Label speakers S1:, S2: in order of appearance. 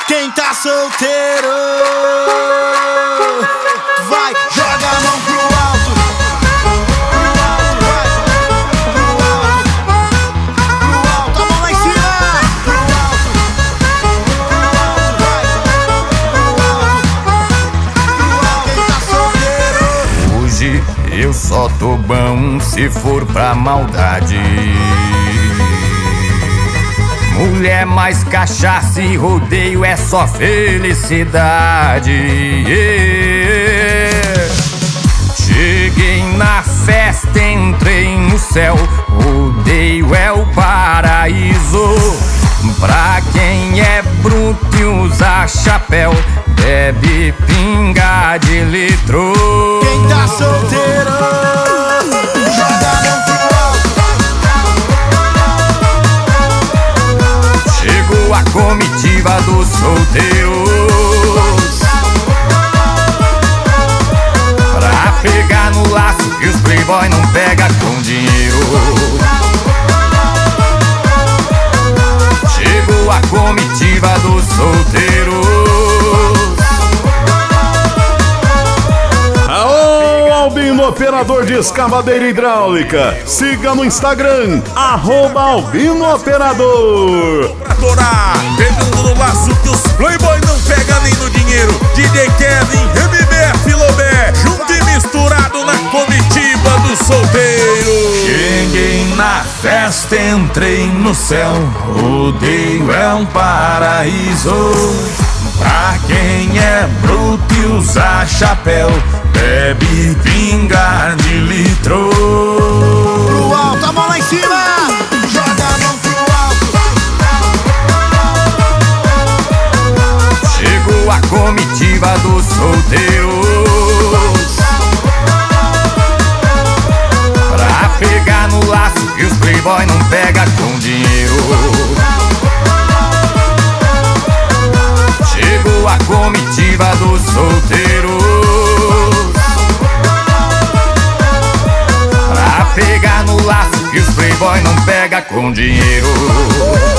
S1: Quem tá solteiro, vai, joga a mão pro alto, vai, pro alto, a mão lá em cima, pro alto, vai, pro alto, quem tá solteiro.
S2: Hoje eu só tô bom se for pra maldade. Mulher mais cachaça e rodeio é só felicidade. Cheguei na festa, entrei no céu. Rodeio é o paraíso. Pra quem é bruto e usa chapéu, bebe pinga de litro.
S1: Quem tá solteiro, joga a mão pro alto.
S2: Chegou a comitiva dos solteiros pra pegar no laço que os playboy não pega com dinheiro. Chegou a comitiva dos solteiros.
S3: Aô, Albino Operador de Escavadeira Hidráulica. Siga no Instagram, @albinooperador.
S4: Pra torar, pegando no laço que os playboy não pega nem no dinheiro. DJ Kevin, MBF Lobé, junto e misturado na comitiva do solteiro.
S2: Cheguei na festa, entrei no céu. Rodeio é um paraíso. Pra quem é bruto e usa chapéu, bebe pinga de litro.
S1: Pro alto, a mão lá em cima, joga a mão pro alto.
S2: Chegou a comitiva dos solteiros pra pegar no laço que os playboy não pega com dinheiro. Chegou a comitiva dos solteiros pra pegar no laço que os playboy não pega com dinheiro.